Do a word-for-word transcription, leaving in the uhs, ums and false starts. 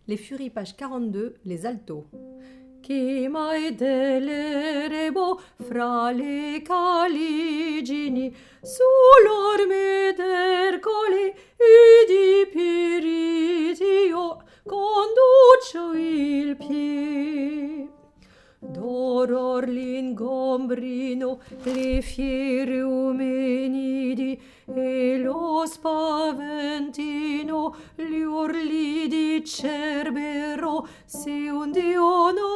Les Furies, page quarante-deux, les altos. Chi mai delerebo fra le caligini sull'orme d'Ercole e di Piritio conducio il piede. D'oror l'ingombrino, le fiere umenidi e lo spaventino, gli urli di Cerbero, se un Dio non